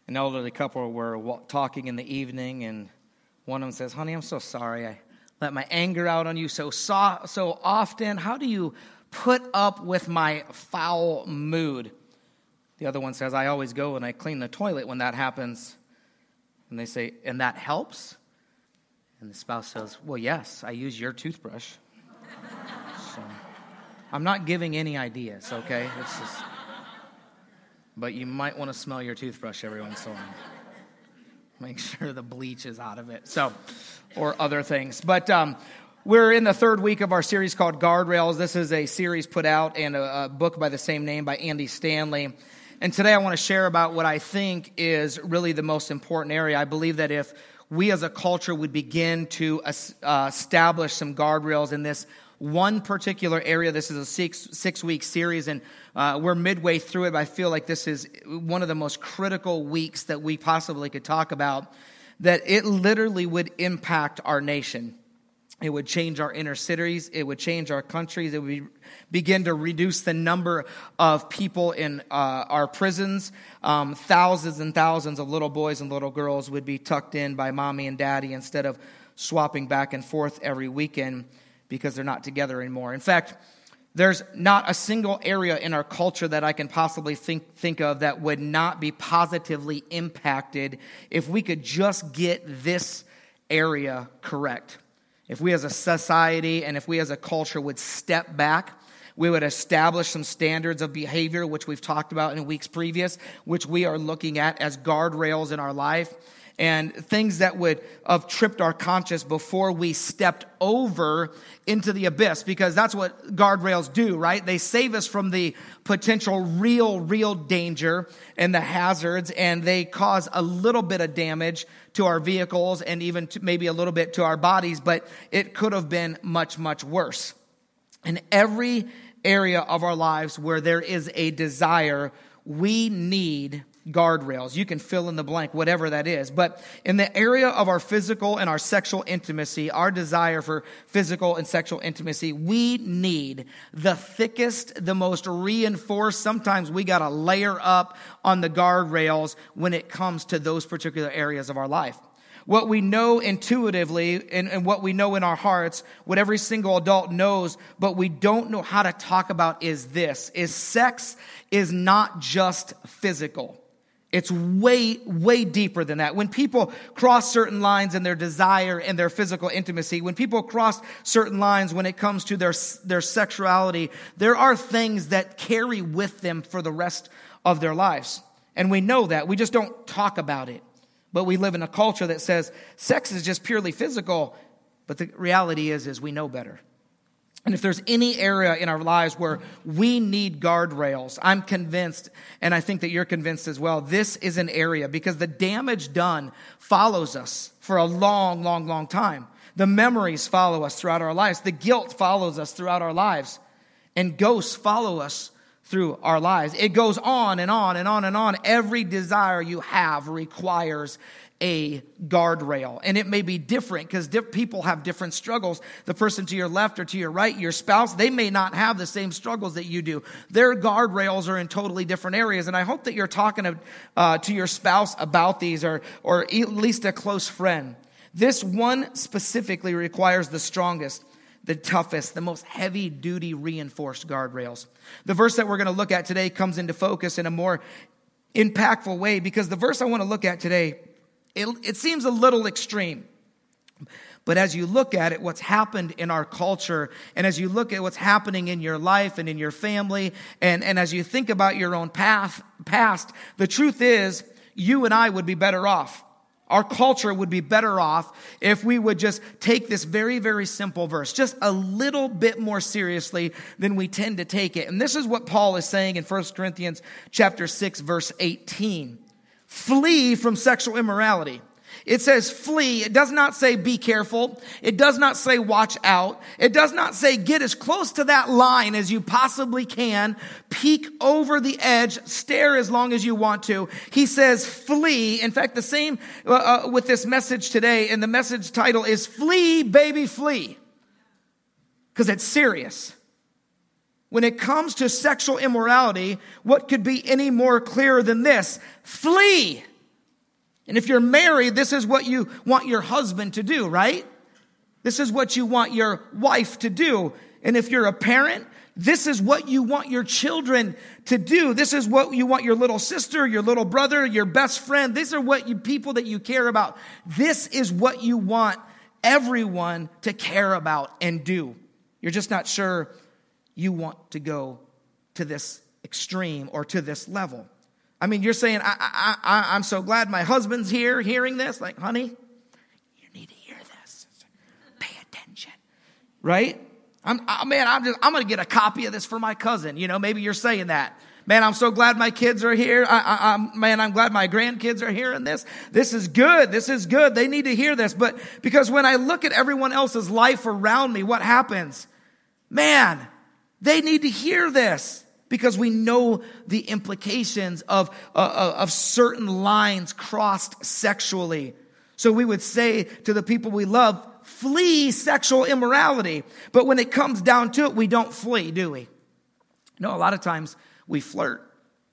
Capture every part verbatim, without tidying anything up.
an elderly couple were wa- talking in the evening, and one of them says, honey, I'm so sorry. I let my anger out on you so so, so often. How do you put up with my foul mood? The other one says, I always go and I clean the toilet when that happens. And they say, and that helps? And the spouse says, well, yes, I use your toothbrush. So, I'm not giving any ideas, okay? It's just, but you might want to smell your toothbrush every once in a while. Make sure the bleach is out of it. So, or other things. But um, we're in the third week of our series called Guardrails. This is a series put out and a, a book by the same name by Andy Stanley. And today I want to share about what I think is really the most important area. I believe that if we as a culture would begin to uh, establish some guardrails in this one particular area. This is a six, six-week series, and uh, we're midway through it, but I feel like this is one of the most critical weeks that we possibly could talk about, that it literally would impact our nation. It would change our inner cities. It would change our countries. It would be, begin to reduce the number of people in uh, our prisons. Um, thousands and thousands of little boys and little girls would be tucked in by mommy and daddy instead of swapping back and forth every weekend because they're not together anymore. In fact, there's not a single area in our culture that I can possibly think, think of that would not be positively impacted if we could just get this area correct. If we as a society and if we as a culture would step back, we would establish some standards of behavior, which we've talked about in weeks previous, which we are looking at as guardrails in our life, and things that would have tripped our conscience before we stepped over into the abyss, because that's what guardrails do, right? They save us from the potential real, real danger and the hazards, and they cause a little bit of damage to our vehicles and even to maybe a little bit to our bodies, but it could have been much, much worse. In every area of our lives where there is a desire, we need guardrails. You can fill in the blank, whatever that is. But in the area of our physical and our sexual intimacy, our desire for physical and sexual intimacy, we need the thickest, the most reinforced. Sometimes we got to layer up on the guardrails when it comes to those particular areas of our life. What we know intuitively and, and what we know in our hearts, what every single adult knows, but we don't know how to talk about is this, is sex is not just physical. It's way, way deeper than that. When people cross certain lines in their desire and their physical intimacy, when people cross certain lines when it comes to their, their sexuality, there are things that carry with them for the rest of their lives. And we know that. We just don't talk about it. But we live in a culture that says sex is just purely physical. But the reality is, is we know better. And if there's any area in our lives where we need guardrails, I'm convinced, and I think that you're convinced as well, this is an area because the damage done follows us for a long, long, long time. The memories follow us throughout our lives. The guilt follows us throughout our lives. And ghosts follow us through our lives. It goes on and on and on and on. Every desire you have requires a guardrail. And it may be different because di- people have different struggles. The person to your left or to your right, your spouse, they may not have the same struggles that you do. Their guardrails are in totally different areas. And I hope that you're talking to, uh, to your spouse about these, or, or at least a close friend. This one specifically requires the strongest, the toughest, the most heavy-duty reinforced guardrails. The verse that we're going to look at today comes into focus in a more impactful way, because the verse I want to look at today, It, it seems a little extreme, but as you look at it, what's happened in our culture, and as you look at what's happening in your life and in your family, and, and as you think about your own path, past, the truth is, you and I would be better off. Our culture would be better off if we would just take this very, very simple verse just a little bit more seriously than we tend to take it. And this is what Paul is saying in First Corinthians chapter six, verse eighteen. Flee from sexual immorality. It says flee. It does not say be careful. It does not say watch out. It does not say get as close to that line as you possibly can. Peek over the edge. Stare as long as you want to. He says flee. In fact, the same uh, uh, with this message today. And the message title is Flee, Baby, Flee. Because it's serious. When it comes to sexual immorality, what could be any more clear than this? Flee. And if you're married, this is what you want your husband to do, right? This is what you want your wife to do. And if you're a parent, this is what you want your children to do. This is what you want your little sister, your little brother, your best friend. These are what you people that you care about. This is what you want everyone to care about and do. You're just not sure you want to go to this extreme or to this level. I mean, you're saying, I, I, I, I'm so glad my husband's here hearing this. Like, honey, you need to hear this. Pay attention. Right? I'm, I, man, I'm just, I'm going to get a copy of this for my cousin. You know, maybe you're saying that. Man, I'm so glad my kids are here. I, I, I'm, man, I'm glad my grandkids are hearing this. This is good. This is good. They need to hear this. But because when I look at everyone else's life around me, what happens? Man, they need to hear this. Because we know the implications of, uh, of certain lines crossed sexually. So we would say to the people we love, flee sexual immorality. But when it comes down to it, we don't flee, do we? No, a lot of times we flirt.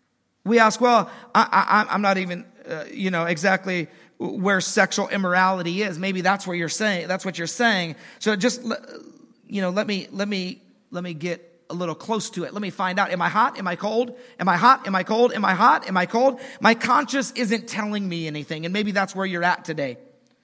We ask, well, I, I, I'm not even, uh, you know, exactly where sexual immorality is. Maybe that's where you're saying, that's what you're saying. So just, you know, let me, let me, let me get a little close to it. Let me find out. Am I hot? Am I cold? Am I hot? Am I cold? Am I hot? Am I cold? My conscience isn't telling me anything. And maybe that's where you're at today.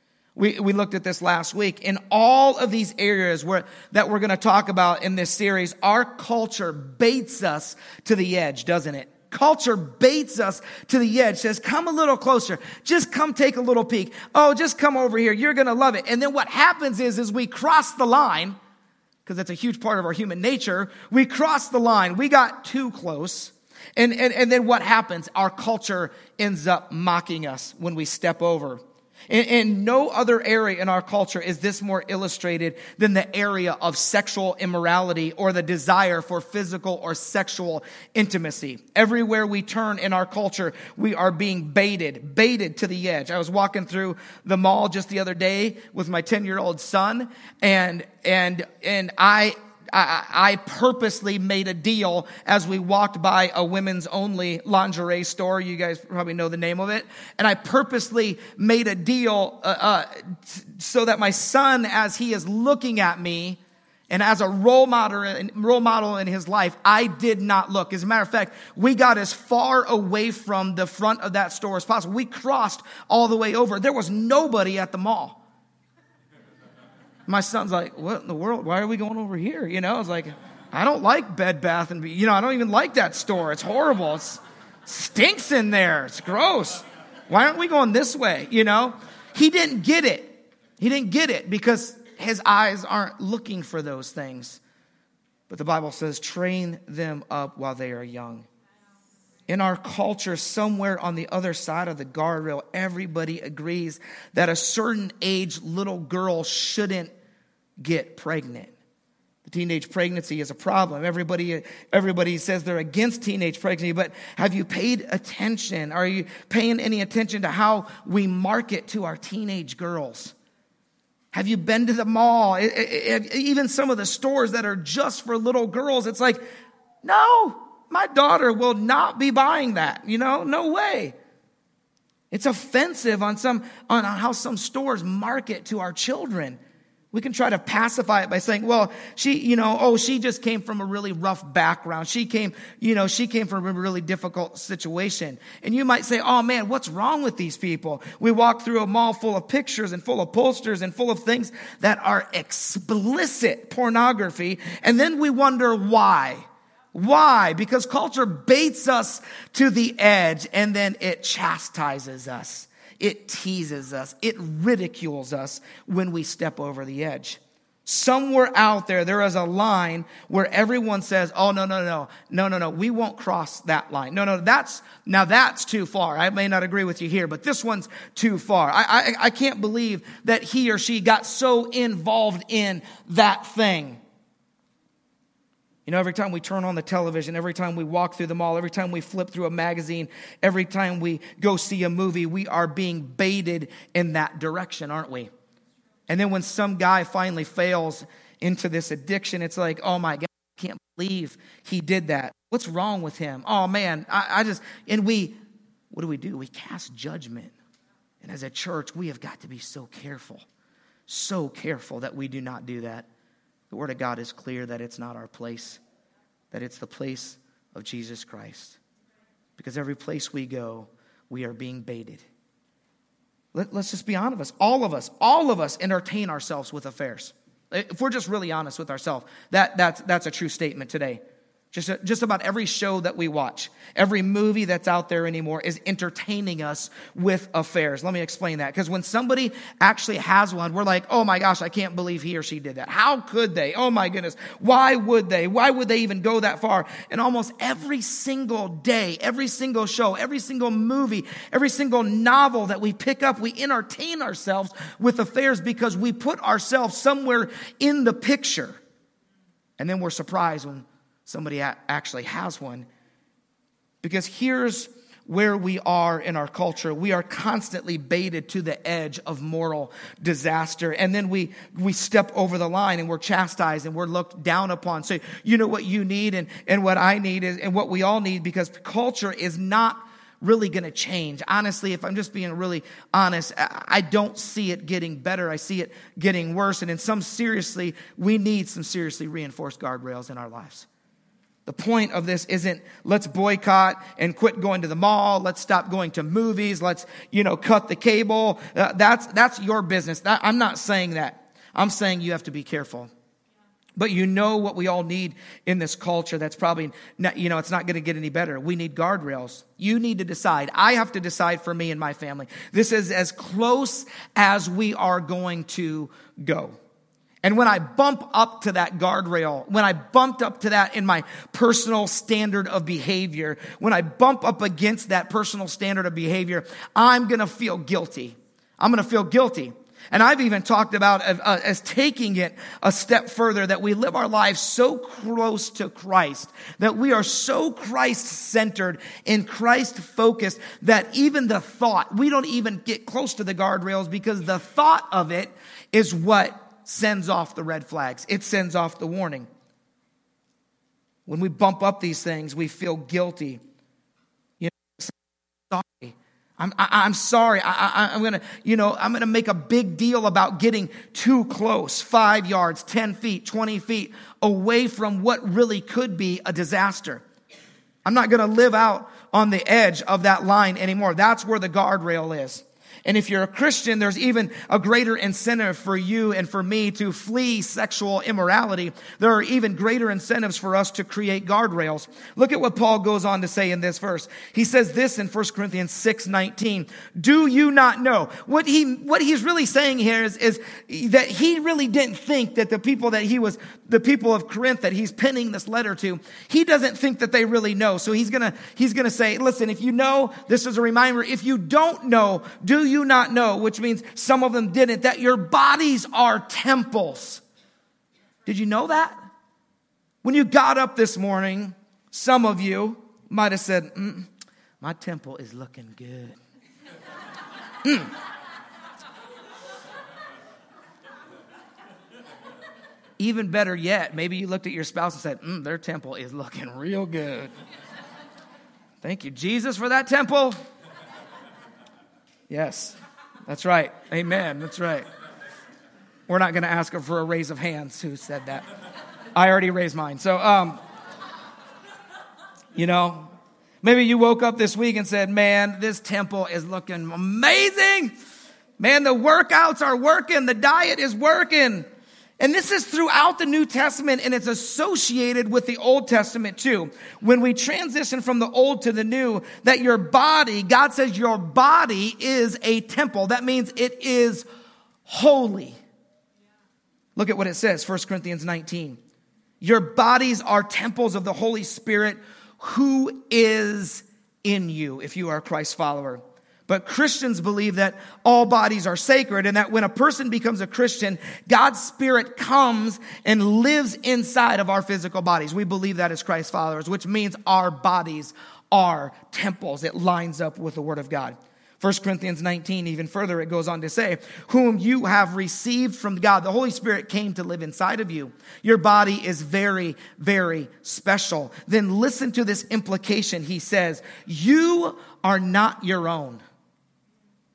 We we looked at this last week. In all of these areas where that we're going to talk about in this series, our culture baits us to the edge, doesn't it? Culture baits us to the edge, says, come a little closer. Just come take a little peek. Oh, just come over here. You're going to love it. And then what happens is, is we cross the line, because that's a huge part of our human nature. We crossed the line. We got too close. And, and, and then what happens? Our culture ends up mocking us when we step over. In, in no other area in our culture is this more illustrated than the area of sexual immorality or the desire for physical or sexual intimacy. Everywhere we turn in our culture, we are being baited, baited to the edge. I was walking through the mall just the other day with my ten-year-old son, and and and I I, I purposely made a deal as we walked by a women's only lingerie store. You guys probably know the name of it. And I purposely made a deal uh, uh, so that my son, as he is looking at me, and as a role model, role model in his life, I did not look. As a matter of fact, we got as far away from the front of that store as possible. We crossed all the way over. There was nobody at the mall. My son's like, what in the world? Why are we going over here? You know, I was like, I don't like Bed Bath and Beyond. You know, I don't even like that store. It's horrible. It stinks in there. It's gross. Why aren't we going this way? You know, he didn't get it. He didn't get it because his eyes aren't looking for those things. But the Bible says, train them up while they are young. In our culture, somewhere on the other side of the guardrail, everybody agrees that a certain age little girl shouldn't get pregnant. The teenage pregnancy is a problem. Everybody, everybody says they're against teenage pregnancy, but have you paid attention? Are you paying any attention to how we market to our teenage girls? Have you been to the mall? It, it, it, even some of the stores that are just for little girls, it's like, no. My daughter will not be buying that, you know, no way. It's offensive on some on how some stores market to our children. We can try to pacify it by saying, well, she, you know, oh, she just came from a really rough background. She came, you know, she came from a really difficult situation. And you might say, oh man, what's wrong with these people? We walk through a mall full of pictures and full of posters and full of things that are explicit pornography. And then we wonder why. Why? Because culture baits us to the edge and then it chastises us. It teases us. It ridicules us when we step over the edge. Somewhere out there, there is a line where everyone says, oh, no, no, no, no, no, no, we won't cross that line. No, no, that's, now that's too far. I may not agree with you here, but this one's too far. I, I, I can't believe that he or she got so involved in that thing. You know, every time we turn on the television, every time we walk through the mall, every time we flip through a magazine, every time we go see a movie, we are being baited in that direction, aren't we? And then when some guy finally fails into this addiction, it's like, oh my God, I can't believe he did that. What's wrong with him? Oh man, I, I just, and we, what do we do? We cast judgment. And as a church, we have got to be so careful, so careful that we do not do that. The Word of God is clear that it's not our place, that it's the place of Jesus Christ. Because every place we go, we are being baited. Let, let's just be honest with us. All of us, all of us entertain ourselves with affairs. If we're just really honest with ourselves, that, that's, that's a true statement today. Just, just about every show that we watch, every movie that's out there anymore is entertaining us with affairs. Let me explain that. Because when somebody actually has one, we're like, oh my gosh, I can't believe he or she did that. How could they? Oh my goodness. Why would they? Why would they even go that far? And almost every single day, every single show, every single movie, every single novel that we pick up, we entertain ourselves with affairs because we put ourselves somewhere in the picture. And then we're surprised when somebody actually has one. Because here's where we are in our culture. We are constantly baited to the edge of moral disaster. And then we, we step over the line and we're chastised and we're looked down upon. So you know what you need and, and what I need is, and what we all need, because culture is not really going to change. Honestly, if I'm just being really honest, I don't see it getting better. I see it getting worse. And in some seriously, we need some seriously reinforced guardrails in our lives. The point of this isn't let's boycott and quit going to the mall. Let's stop going to movies. Let's, you know, cut the cable. Uh, that's, that's your business. That, I'm not saying that. I'm saying you have to be careful. But you know what we all need in this culture that's probably, not, you know, it's not going to get any better. We need guardrails. You need to decide. I have to decide for me and my family. This is as close as we are going to go. And when I bump up to that guardrail, when I bumped up to that in my personal standard of behavior, when I bump up against that personal standard of behavior, I'm going to feel guilty. I'm going to feel guilty. And I've even talked about uh, as taking it a step further, that we live our lives so close to Christ, that we are so Christ-centered and Christ-focused that even the thought, we don't even get close to the guardrails because the thought of it is what sends off the red flags. It sends off the warning. When we bump up these things, we feel guilty. You know, sorry. I'm, I, I'm sorry. I, I, I'm gonna, you know, I'm gonna make a big deal about getting too close, five yards, ten feet, twenty feet away from what really could be a disaster. I'm not gonna live out on the edge of that line anymore. That's where the guardrail is. And if you're a Christian, there's even a greater incentive for you and for me to flee sexual immorality. There are even greater incentives for us to create guardrails. Look at what Paul goes on to say in this verse. He says this in First Corinthians six nineteen. Do you not know? What he, what he's really saying here is, is that he really didn't think that the people that he was, the people of Corinth that he's penning this letter to, he doesn't think that they really know. So he's gonna, he's gonna say, listen, if you know, this is a reminder. If you don't know, do you you not know, which means some of them didn't, that your bodies are temples. Did you know that? When you got up this morning, some of you might have said, mm, my temple is looking good. mm. Even better yet, maybe you looked at your spouse and said, mm, their temple is looking real good. Thank you, Jesus, for that temple. Yes, that's right. Amen. That's right. We're not going to ask her for a raise of hands who said that. I already raised mine. So, um, you know, maybe you woke up this week and said, man, this temple is looking amazing. Man, the workouts are working. The diet is working. And this is throughout the New Testament, and it's associated with the Old Testament too. When we transition from the Old to the New, that your body, God says your body is a temple. That means it is holy. Look at what it says, First Corinthians nineteen. Your bodies are temples of the Holy Spirit who is in you, if you are a Christ follower. But Christians believe that all bodies are sacred, and that when a person becomes a Christian, God's Spirit comes and lives inside of our physical bodies. We believe that as Christ followers, which means our bodies are temples. It lines up with the Word of God. First Corinthians nineteen, even further, it goes on to say, whom you have received from God. The Holy Spirit came to live inside of you. Your body is very, very special. Then listen to this implication. He says, you are not your own.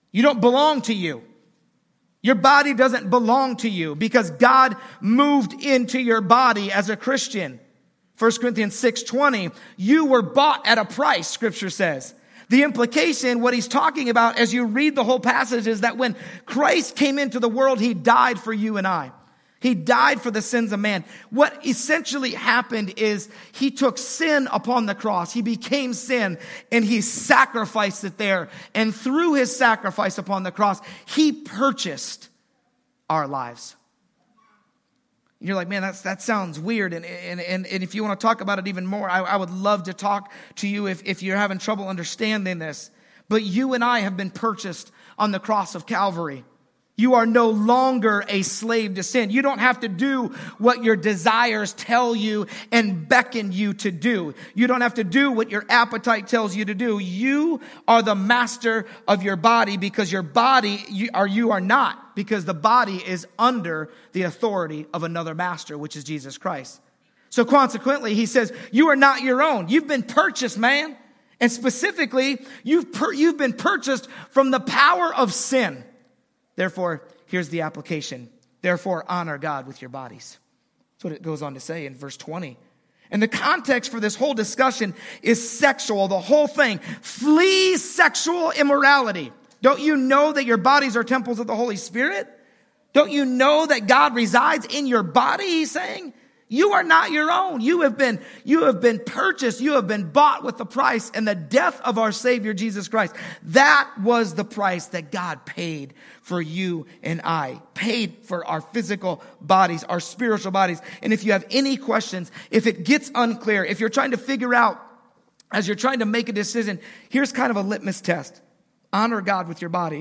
You don't belong to you. Your body doesn't belong to you because God moved into your body as a Christian. First Corinthians six twenty, you were bought at a price, Scripture says. The implication, what he's talking about as you read the whole passage, is that when Christ came into the world, he died for you and I. He died for the sins of man. What essentially happened is he took sin upon the cross. He became sin and he sacrificed it there. And through his sacrifice upon the cross, he purchased our lives. You're like, man, that's, that sounds weird. And, and, and, and if you want to talk about it even more, I, I would love to talk to you if, if you're having trouble understanding this. But you and I have been purchased on the cross of Calvary. You are no longer a slave to sin. You don't have to do what your desires tell you and beckon you to do. You don't have to do what your appetite tells you to do. You are the master of your body because your body, you are, you are not, because the body is under the authority of another master, which is Jesus Christ. So consequently, he says, you are not your own. You've been purchased, man. And specifically, you've, per, you've been purchased from the power of sin. Therefore, here's the application. Therefore, honor God with your bodies. That's what it goes on to say in verse twenty. And the context for this whole discussion is sexual, the whole thing. Flee sexual immorality. Don't you know that your bodies are temples of the Holy Spirit? Don't you know that God resides in your body, he's saying? You are not your own. You have been, you have been purchased. You have been bought with the price and the death of our Savior, Jesus Christ. That was the price that God paid for you and I. Paid for our physical bodies, our spiritual bodies. And if you have any questions, if it gets unclear, if you're trying to figure out, as you're trying to make a decision, here's kind of a litmus test. Honor God with your body.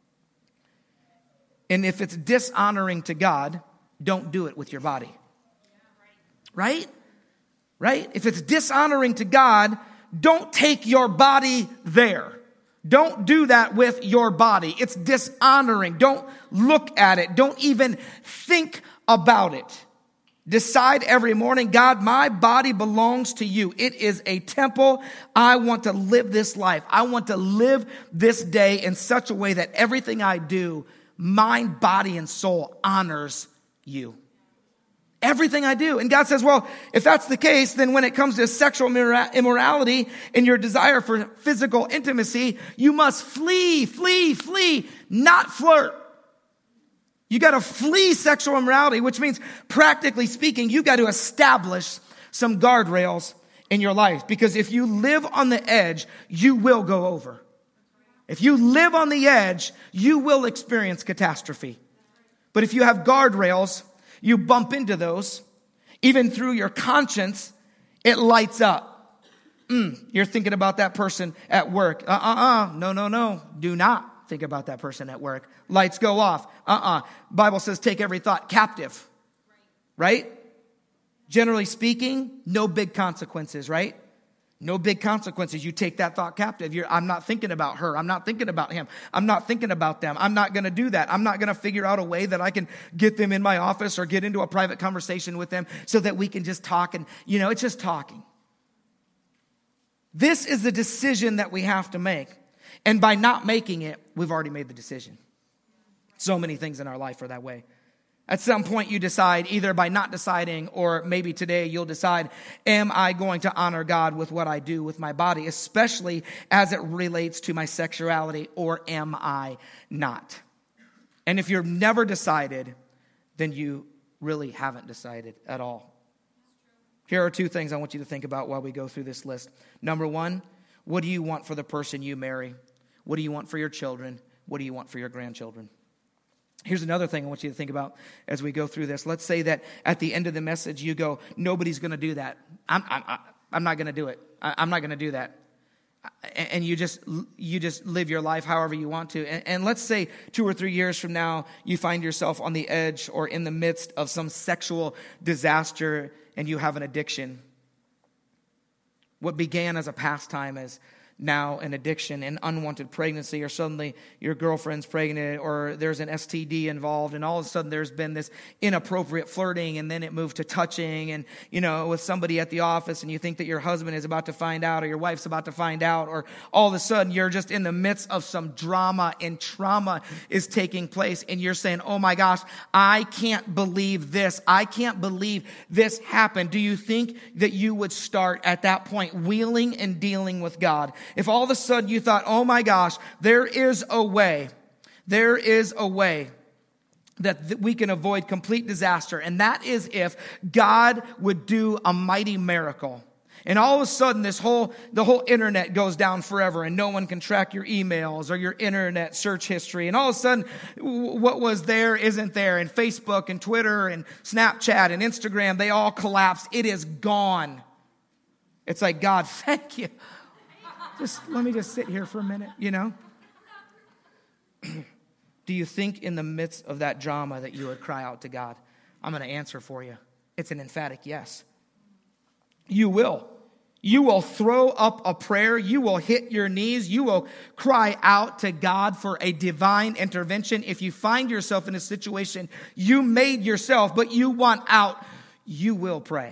And if it's dishonoring to God, don't do it with your body. Right? Right? If it's dishonoring to God, don't take your body there. Don't do that with your body. It's dishonoring. Don't look at it. Don't even think about it. Decide every morning, God, my body belongs to you. It is a temple. I want to live this life. I want to live this day in such a way that everything I do, mind, body, and soul honors you. Everything I do. And God says, well, if that's the case, then when it comes to sexual immorality and your desire for physical intimacy, you must flee, flee, flee, not flirt. You got to flee sexual immorality, which means, practically speaking, you got to establish some guardrails in your life. Because if you live on the edge, you will go over. If you live on the edge, you will experience catastrophe. But if you have guardrails, you bump into those, even through your conscience, it lights up. Mm, you're thinking about that person at work. Uh-uh-uh. No, no, no. Do not think about that person at work. Lights go off. Uh-uh. Bible says take every thought captive. Right? Generally speaking, no big consequences, right? No big consequences. You take that thought captive. You're, I'm not thinking about her. I'm not thinking about him. I'm not thinking about them. I'm not going to do that. I'm not going to figure out a way that I can get them in my office or get into a private conversation with them so that we can just talk. And, you know, it's just talking. This is the decision that we have to make. And by not making it, we've already made the decision. So many things in our life are that way. At some point you decide, either by not deciding or maybe today you'll decide, am I going to honor God with what I do with my body, especially as it relates to my sexuality, or am I not? And if you've never decided, then you really haven't decided at all. Here are two things I want you to think about while we go through this list. Number one, what do you want for the person you marry? What do you want for your children? What do you want for your grandchildren? Here's another thing I want you to think about as we go through this. Let's say that at the end of the message you go, nobody's going to do that. I'm, I'm, I'm not going to do it. I'm not going to do that. And you just you just live your life however you want to. And, and let's say two or three years from now, you find yourself on the edge or in the midst of some sexual disaster and you have an addiction. What began as a pastime as now an addiction, an unwanted pregnancy, or suddenly your girlfriend's pregnant, or there's an S T D involved, and all of a sudden there's been this inappropriate flirting, and then it moved to touching, and, you know, with somebody at the office, and you think that your husband is about to find out, or your wife's about to find out, or all of a sudden you're just in the midst of some drama, and trauma is taking place, and you're saying, oh my gosh, I can't believe this. I can't believe this happened. Do you think that you would start at that point wheeling and dealing with God? If all of a sudden you thought, oh my gosh, there is a way, there is a way that th- we can avoid complete disaster. And that is if God would do a mighty miracle. And all of a sudden this whole, the whole internet goes down forever and no one can track your emails or your internet search history. And all of a sudden w- what was there isn't there. And Facebook and Twitter and Snapchat and Instagram, they all collapsed. It is gone. It's like, God, thank you. Just let me just sit here for a minute, you know? Do you think in the midst of that drama that you would cry out to God? I'm going to answer for you. It's an emphatic yes. You will. You will throw up a prayer. You will hit your knees. You will cry out to God for a divine intervention. If you find yourself in a situation you made yourself, but you want out, you will pray.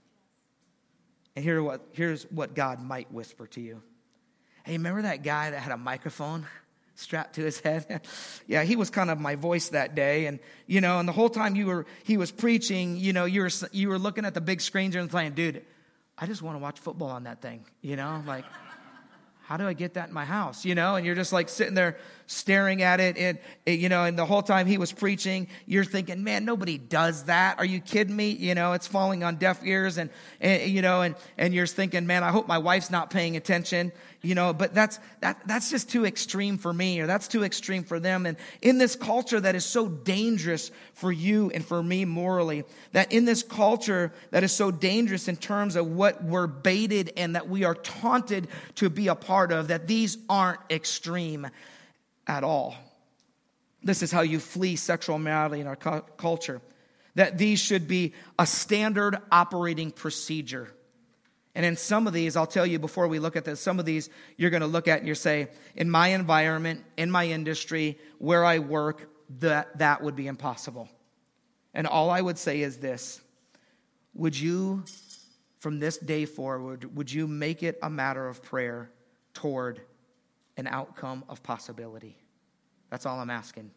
And here what, here's what God might whisper to you. Hey, remember that guy that had a microphone strapped to his head? Yeah, he was kind of my voice that day. And, you know, and the whole time you were, he was preaching, you know, you were, you were looking at the big screens and saying, dude, I just want to watch football on that thing. You know, like, how do I get that in my house? You know, and you're just like sitting there staring at it. And, you know, and the whole time he was preaching, you're thinking, man, nobody does that. Are you kidding me? You know, it's falling on deaf ears. And, and you know, and, and you're thinking, man, I hope my wife's not paying attention. You know, but that's that that's just too extreme for me, or that's too extreme for them. And in this culture that is so dangerous for you and for me morally, that in this culture that is so dangerous in terms of what we're baited and that we are taunted to be a part of, that these aren't extreme at all. This is how you flee sexual immorality in our cu- culture. That these should be a standard operating procedure. And in some of these, I'll tell you before we look at this, some of these you're going to look at and you say, in my environment, in my industry, where I work, that, that would be impossible. And all I would say is this: would you, from this day forward, would you make it a matter of prayer toward an outcome of possibility? That's all I'm asking.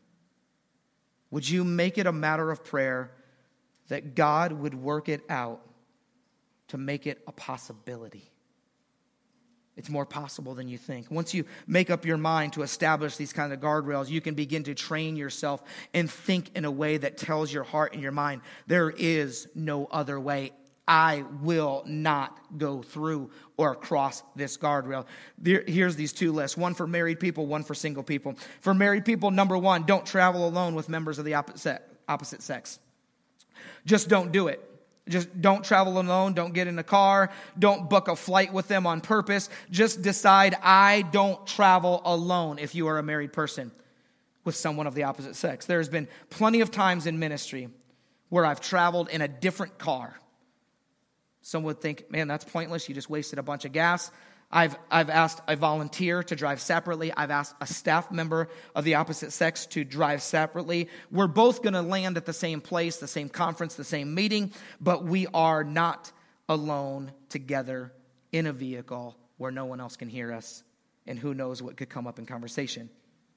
Would you make it a matter of prayer that God would work it out to make it a possibility? It's more possible than you think. Once you make up your mind to establish these kind of guardrails, you can begin to train yourself and think in a way that tells your heart and your mind, there is no other way. I will not go through or cross this guardrail. There, here's these two lists, one for married people, one for single people. For married people, number one, don't travel alone with members of the opposite, opposite sex. Just don't do it. Just don't travel alone. Don't get in a car. Don't book a flight with them on purpose. Just decide, I don't travel alone if you are a married person with someone of the opposite sex. There's been plenty of times in ministry where I've traveled in a different car. Some would think, man, that's pointless. You just wasted a bunch of gas. I've I've asked a volunteer to drive separately. I've asked a staff member of the opposite sex to drive separately. We're both going to land at the same place, the same conference, the same meeting, but we are not alone together in a vehicle where no one else can hear us, and who knows what could come up in conversation.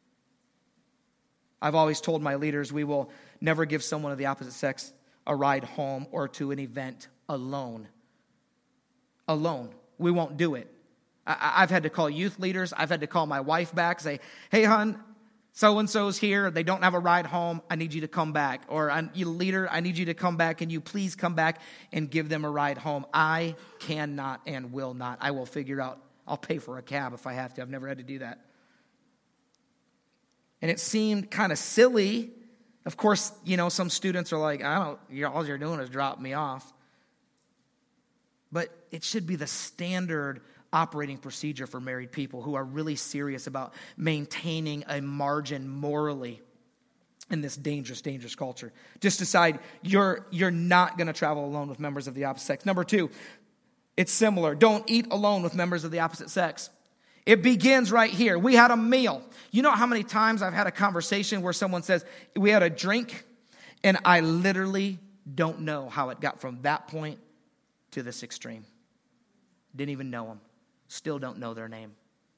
I've always told my leaders we will never give someone of the opposite sex a ride home or to an event alone. Alone. We won't do it. I've had to call youth leaders. I've had to call my wife back, say, hey, hon, so-and-so's here. They don't have a ride home. I need you to come back. Or, you leader, I need you to come back. Can you please come back and give them a ride home? I cannot and will not. I will figure out. I'll pay for a cab if I have to. I've never had to do that. And it seemed kind of silly. Of course, you know, some students are like, I don't, you're, all you're doing is drop me off. But it should be the standard operating procedure for married people who are really serious about maintaining a margin morally in this dangerous, dangerous culture. Just decide you're you're not going to travel alone with members of the opposite sex. Number two, it's similar. Don't eat alone with members of the opposite sex. It begins right here. We had a meal. You know how many times I've had a conversation where someone says, we had a drink, and I literally don't know how it got from that point to this extreme. Didn't even know them. Still don't know their name.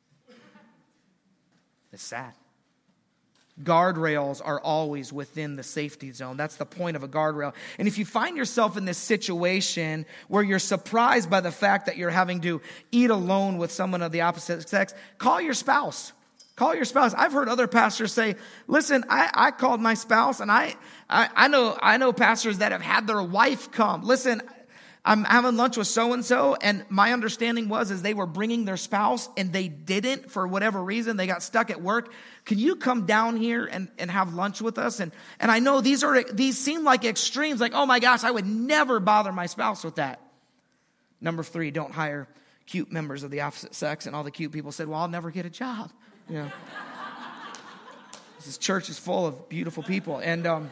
It's sad. Guardrails are always within the safety zone. That's the point of a guardrail. And if you find yourself in this situation where you're surprised by the fact that you're having to eat alone with someone of the opposite sex, call your spouse. Call your spouse. I've heard other pastors say, listen, I, I called my spouse, and I, I, I know I know pastors that have had their wife come. Listen, I'm having lunch with so-and-so, and my understanding was is they were bringing their spouse, and they didn't for whatever reason. They got stuck at work. Can you come down here and, and have lunch with us? And, and I know these are these seem like extremes, like, oh my gosh, I would never bother my spouse with that. Number three, don't hire cute members of the opposite sex. And all the cute people said, well, I'll never get a job. You know, this church is full of beautiful people. And um,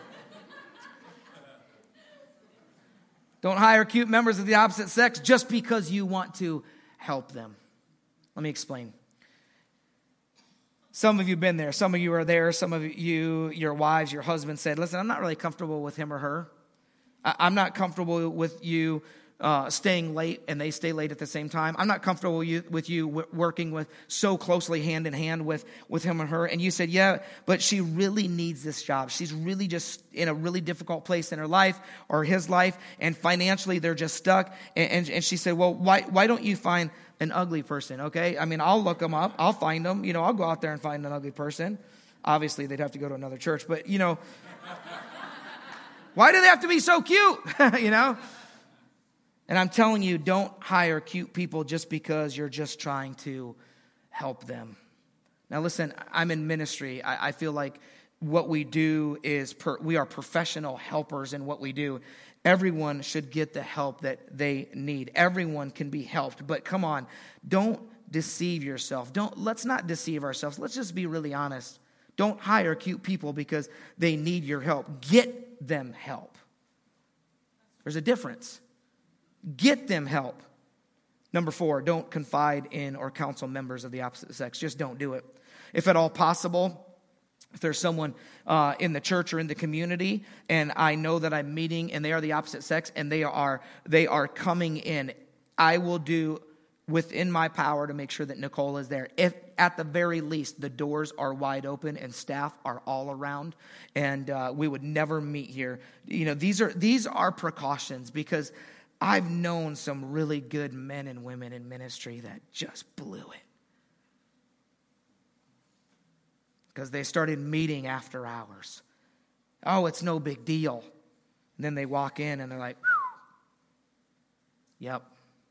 don't hire cute members of the opposite sex just because you want to help them. Let me explain. Some of you have been there. Some of you are there. Some of you, your wives, your husband said, listen, I'm not really comfortable with him or her. I- I'm not comfortable with you Uh, staying late, and they stay late at the same time. I'm not comfortable with you, with you w- working with so closely hand in hand with, with him or her. And you said, yeah, but she really needs this job. She's really just in a really difficult place in her life or his life, and financially they're just stuck. And, and, and she said, well, why why don't you find an ugly person, okay? I mean, I'll look them up. I'll find them. You know, I'll go out there and find an ugly person. Obviously, they'd have to go to another church. But, you know, why do they have to be so cute, you know? And I'm telling you, don't hire cute people just because you're just trying to help them. Now listen, I'm in ministry. I, I feel like what we do is, per, we are professional helpers in what we do. Everyone should get the help that they need. Everyone can be helped. But come on, don't deceive yourself. Don't let's not deceive ourselves. Let's just be really honest. Don't hire cute people because they need your help. Get them help. There's a difference. Get them help. Number four, don't confide in or counsel members of the opposite sex. Just don't do it. If at all possible, if there's someone uh, in the church or in the community, and I know that I'm meeting and they are the opposite sex and they are they are coming in, I will do within my power to make sure that Nicole is there. If at the very least the doors are wide open and staff are all around, and uh, we would never meet here. You know, these are these are precautions, because I've known some really good men and women in ministry that just blew it. Because they started meeting after hours. Oh, it's no big deal. And then they walk in and they're like, yep.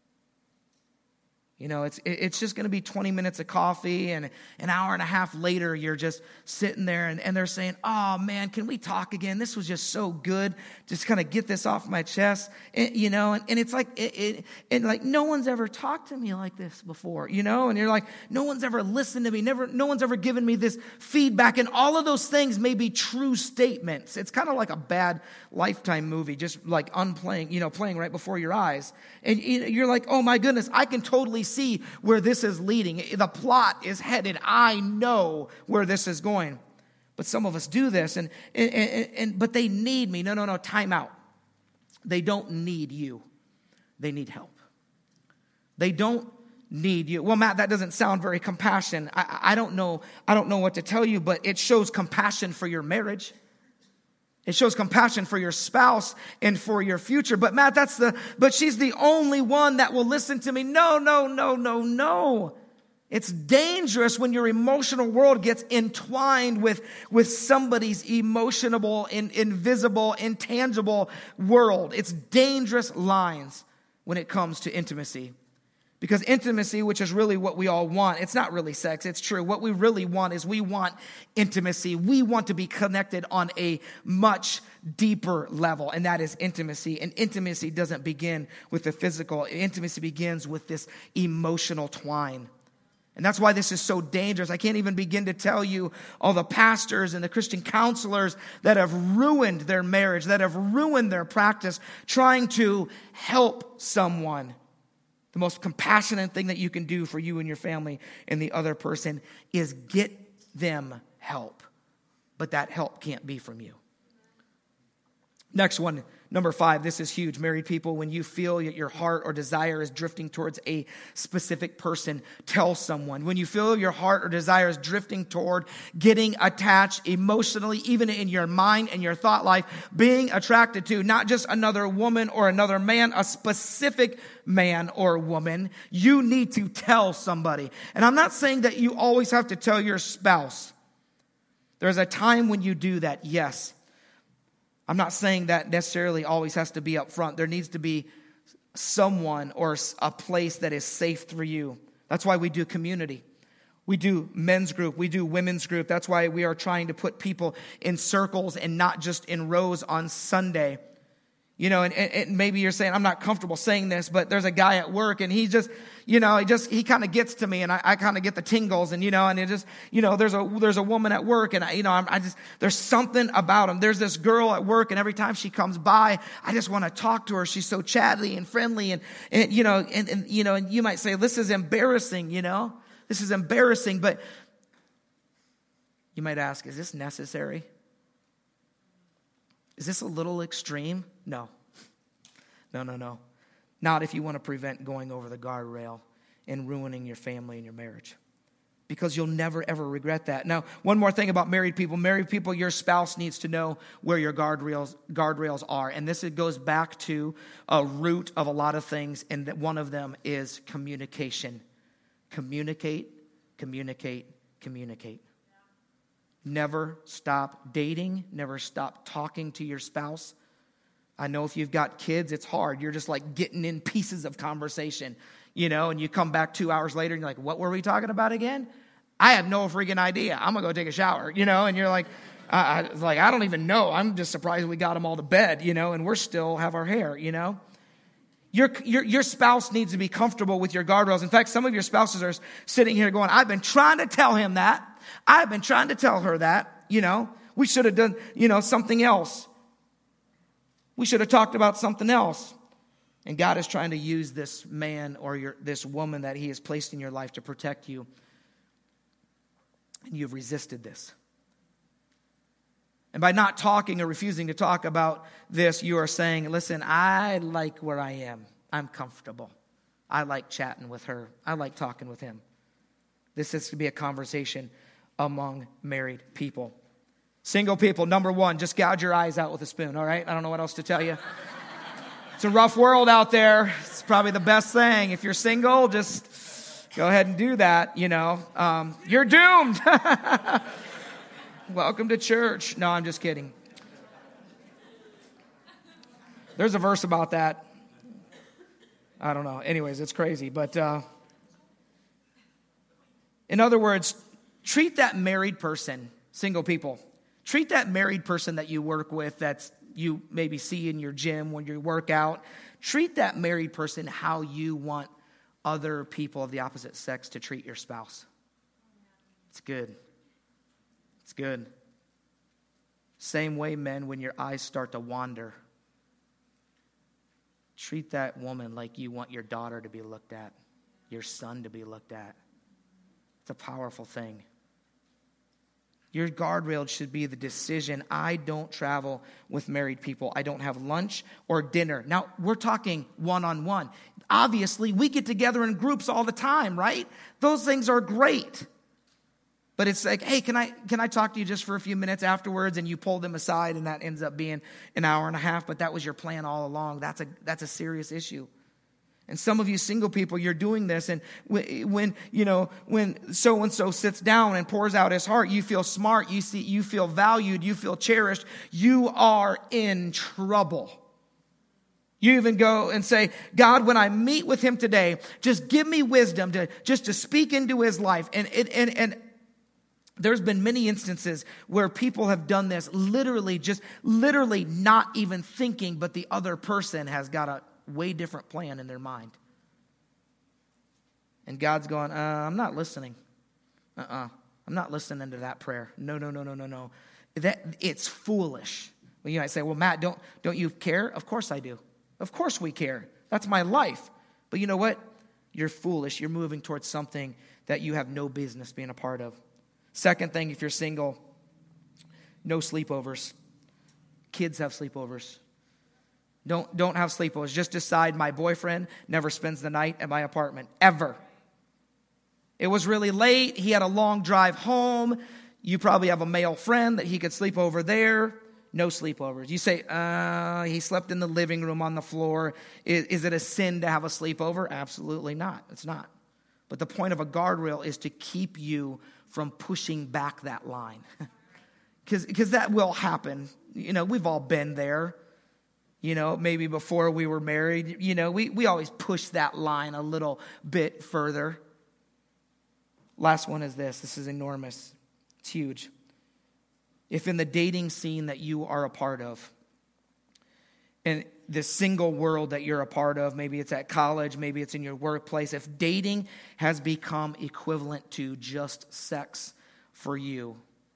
You know, it's it's just going to be twenty minutes of coffee, and an hour and a half later, you're just sitting there, and, and they're saying, oh, man, can we talk again? This was just so good. Just kind of get this off my chest, and, you know, and, and it's like, it, it, and like no one's ever talked to me like this before, you know, and you're like, no one's ever listened to me. Never, no one's ever given me this feedback, and all of those things may be true statements. It's kind of like a bad Lifetime movie, just like unplaying, you know, playing right before your eyes. And you're like, oh my goodness, I can totally see where this is leading. The plot is headed. I know where this is going. But some of us do this, and, and, and, and but they need me. No, no, no, time out. They don't need you. They need help. They don't need you. Well, Matt, that doesn't sound very compassionate. I, I don't know. I don't know what to tell you, but it shows compassion for your marriage. It shows compassion for your spouse and for your future. But Matt, that's the, but she's the only one that will listen to me. No, no, no, no, no. It's dangerous when your emotional world gets entwined with, with somebody's emotional, in, invisible, intangible world. It's dangerous lines when it comes to intimacy. Because intimacy, which is really what we all want, it's not really sex, it's true. What we really want is we want intimacy. We want to be connected on a much deeper level, and that is intimacy. And intimacy doesn't begin with the physical. Intimacy begins with this emotional twine. And that's why this is so dangerous. I can't even begin to tell you all the pastors and the Christian counselors that have ruined their marriage, that have ruined their practice, trying to help someone. The most compassionate thing that you can do for you and your family and the other person is get them help. But that help can't be from you. Next one, number five, this is huge. Married people, when you feel that your heart or desire is drifting towards a specific person, tell someone. When you feel your heart or desire is drifting toward getting attached emotionally, even in your mind and your thought life, being attracted to not just another woman or another man, a specific man or woman, you need to tell somebody. And I'm not saying that you always have to tell your spouse. There's a time when you do that, yes. I'm not saying that necessarily always has to be up front. There needs to be someone or a place that is safe for you. That's why we do community. We do men's group. We do women's group. That's why we are trying to put people in circles and not just in rows on Sunday. You know, and, and maybe you're saying, I'm not comfortable saying this, but there's a guy at work and he just, you know, he just, he kind of gets to me and I, I kind of get the tingles and, you know, and it just, you know, there's a, there's a woman at work and I, you know, I'm, I just, there's something about him. There's this girl at work and every time she comes by, I just want to talk to her. She's so chatty and friendly and, and you know, and, and, you know, and you might say, this is embarrassing, you know, this is embarrassing, but you might ask, is this necessary? Is this a little extreme? No. No, no, no. Not if you want to prevent going over the guardrail and ruining your family and your marriage. Because you'll never, ever regret that. Now, one more thing about married people. Married people, your spouse needs to know where your guardrails guardrails are. And this it goes back to a root of a lot of things. And that one of them is communication. Communicate, communicate, communicate. Never stop dating. Never stop talking to your spouse. I know if you've got kids, it's hard. You're just like getting in pieces of conversation, you know, and you come back two hours later and you're like, what were we talking about again? I have no freaking idea. I'm going to go take a shower, you know, and you're like, I, I, like, I don't even know. I'm just surprised we got them all to bed, you know, and we're still have our hair, you know. Your, your, your spouse needs to be comfortable with your guardrails. In fact, some of your spouses are sitting here going, I've been trying to tell him that. I've been trying to tell her that, you know. We should have done, you know, something else. We should have talked about something else. And God is trying to use this man or your, this woman that he has placed in your life to protect you. And you've resisted this. And by not talking or refusing to talk about this, you are saying, listen, I like where I am. I'm comfortable. I like chatting with her. I like talking with him. This is to be a conversation among married people. Single people, number one, just gouge your eyes out with a spoon, all right? I don't know what else to tell you. It's a rough world out there. It's probably the best thing. If you're single, just go ahead and do that, you know. Um, you're doomed. Welcome to church. No, I'm just kidding. There's a verse about that. I don't know. Anyways, it's crazy. But uh, in other words, treat that married person, single people, treat that married person that you work with, that's you maybe see in your gym when you work out. Treat that married person how you want other people of the opposite sex to treat your spouse. It's good. It's good. Same way, men, when your eyes start to wander, treat that woman like you want your daughter to be looked at, your son to be looked at. It's a powerful thing. Your guardrail should be the decision. I don't travel with married people. I don't have lunch or dinner. Now, we're talking one-on-one. Obviously, we get together in groups all the time, right? Those things are great. But it's like, hey, can I can I talk to you just for a few minutes afterwards? And you pull them aside, and that ends up being an hour and a half. But that was your plan all along. That's a that's a serious issue. And some of you single people, you're doing this, and when, you know, when so-and-so sits down and pours out his heart, you feel smart, you see, you feel valued, you feel cherished, you are in trouble. You even go and say, God, when I meet with him today, just give me wisdom to just to speak into his life. And and and, and there's been many instances where people have done this literally, just literally not even thinking, but the other person has got a way different plan in their mind. And God's going, uh, I'm not listening. Uh-uh. I'm not listening to that prayer. No, no, no, no, no, no. That it's foolish. Well, you might say, well, Matt, don't, don't you care? Of course I do. Of course we care. That's my life. But you know what? You're foolish. You're moving towards something that you have no business being a part of. Second thing, if you're single, no sleepovers. Kids have sleepovers. Don't, don't have sleepovers. Just decide my boyfriend never spends the night at my apartment, ever. It was really late. He had a long drive home. You probably have a male friend that he could sleep over there. No sleepovers. You say, uh, he slept in the living room on the floor. Is, is it a sin to have a sleepover? Absolutely not. It's not. But the point of a guardrail is to keep you from pushing back that line. Because that will happen. You know, we've all been there. You know, maybe before we were married, you know, we, we always push that line a little bit further. Last one is this. This is enormous. It's huge. If in the dating scene that you are a part of, and the single world that you're a part of, maybe it's at college, maybe it's in your workplace, if dating has become equivalent to just sex for you,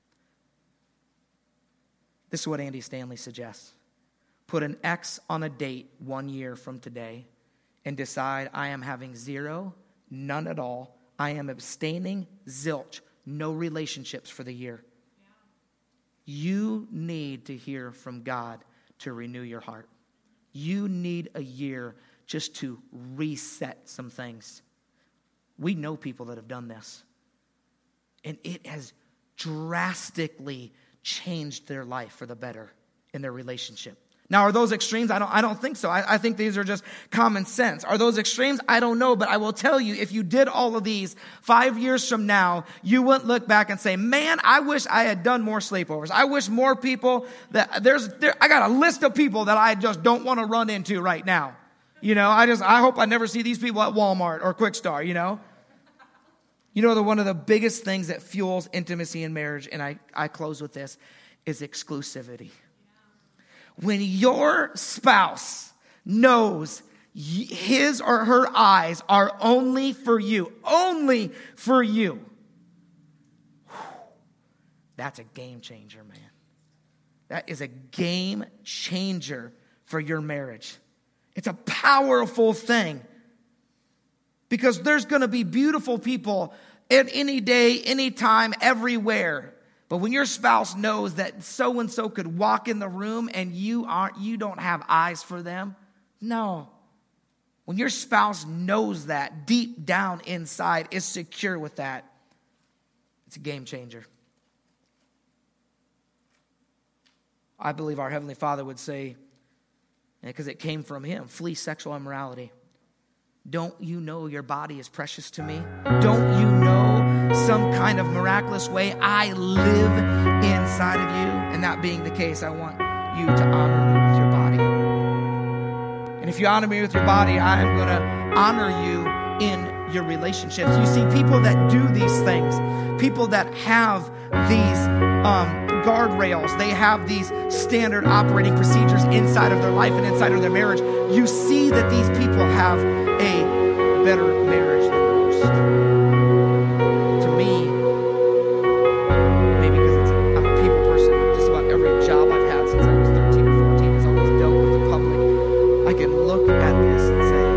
this is what Andy Stanley suggests. Put an X on a date one year from today and decide I am having zero, none at all. I am abstaining, zilch, no relationships for the year. Yeah. You need to hear from God to renew your heart. You need a year just to reset some things. We know people that have done this. And it has drastically changed their life for the better in their relationship. Now, are those extremes? I don't, I don't think so. I, I think these are just common sense. Are those extremes? I don't know, but I will tell you, if you did all of these five years from now, you wouldn't look back and say, man, I wish I had done more sleepovers. I wish more people that there's, there, I got a list of people that I just don't want to run into right now. You know, I just, I hope I never see these people at Walmart or Quickstar, you know. You know, the, one of the biggest things that fuels intimacy in marriage, and I, I close with this, is exclusivity. When your spouse knows his or her eyes are only for you, only for you, that's a game changer, man. That is a game changer for your marriage. It's a powerful thing because there's going to be beautiful people at any day, anytime, everywhere. But when your spouse knows that so-and-so could walk in the room and you aren't, you don't have eyes for them, no. When your spouse knows that deep down inside, is secure with that, it's a game changer. I believe our Heavenly Father would say, because it came from Him, flee sexual immorality. Don't you know your body is precious to me? Don't you know some kind of miraculous way I live inside of you? And that being the case, I want you to honor me with your body. And if you honor me with your body, I am going to honor you in your relationships. You see, people that do these things, people that have these um, guardrails, they have these standard operating procedures inside of their life and inside of their marriage, you see that these people have a better marriage than most. To me, maybe because it's a, I'm a people person, just about every job I've had since I was thirteen or fourteen has always dealt with the public. I can look at this and say,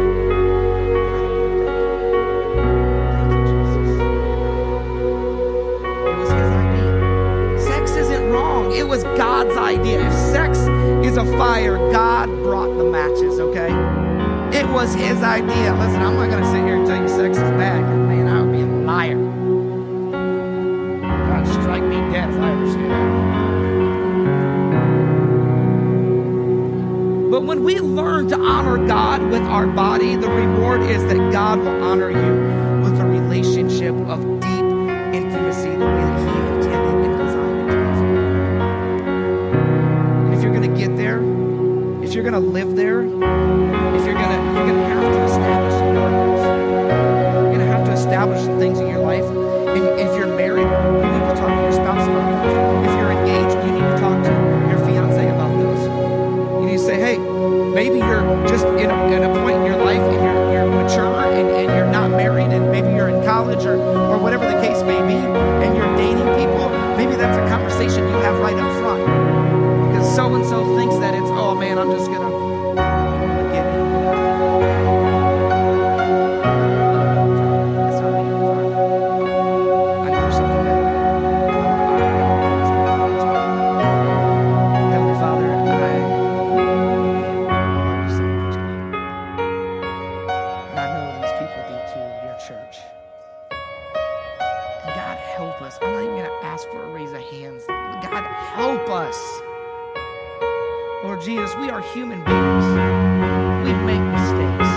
thank you, Jesus. It was His idea. Sex isn't wrong. It was God's idea. If sex is a fire, God brought the matches, okay? It was His idea. Listen, I'm not going to sit here and tell you sex is bad. Man, I would be a liar. God, strike me dead if I ever say that. But when we learn to honor God with our body, the reward is that God will honor you with a relationship of deep intimacy the way that He intended and designed it to be. And if you're going to get there, if you're going to live there, if you're going to, you're going to have to establish some guardrails. You're going to have to establish some things in your life. And if you're married, you need to talk to your spouse about those. If you're engaged, you need to talk to your fiance about those. You need to say, hey, maybe you're just in a, in a point in your life and you're, you're mature and, and you're not married and maybe you're in college or, or whatever the case may be and you're dating people. Maybe that's a conversation you have right up front. Because so-and-so thinks that it's, oh man, I'm just going to get into that. God, help us. Lord Jesus, we are human beings. We make mistakes.